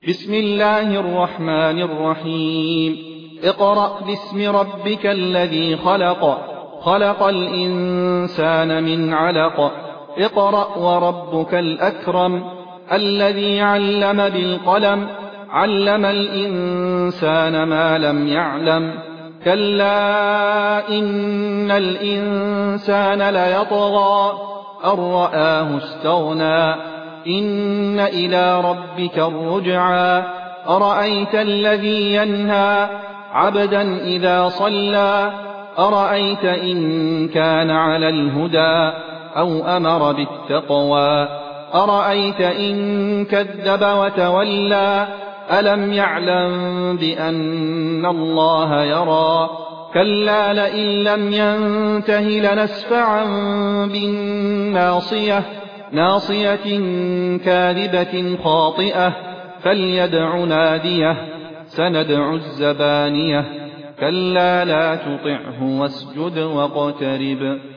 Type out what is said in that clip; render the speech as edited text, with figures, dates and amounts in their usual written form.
بسم الله الرحمن الرحيم اقرأ باسم ربك الذي خلق خلق الإنسان من علق اقرأ وربك الأكرم الذي علم بالقلم علم الإنسان ما لم يعلم كلا إن الإنسان ليطغى أن رآه استغنى إن إلى ربك الرجعى أرأيت الذي ينهى عبدا إذا صلى أرأيت إن كان على الهدى أو أمر بالتقوى أرأيت إن كذب وتولى ألم يعلم بأن الله يرى كلا لئن لم ينته لنسفعا بالناصية ناصية كاذبة خاطئة فليدع ناديه سندع الزبانية كلا لا تطعه واسجد واقترب